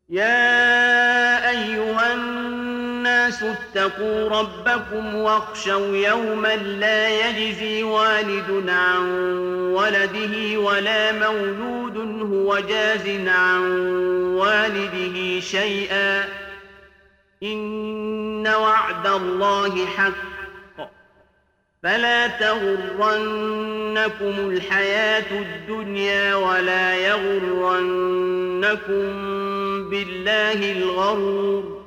يا أيها الناس اتقوا ربكم واخشوا يوما لا يجزي والد عن ولده ولا مولود هو جاز عن والده شيئا إن وعد الله حق فلا تغرنكم الحياة الدنيا ولا يغرنكم بالله الغرور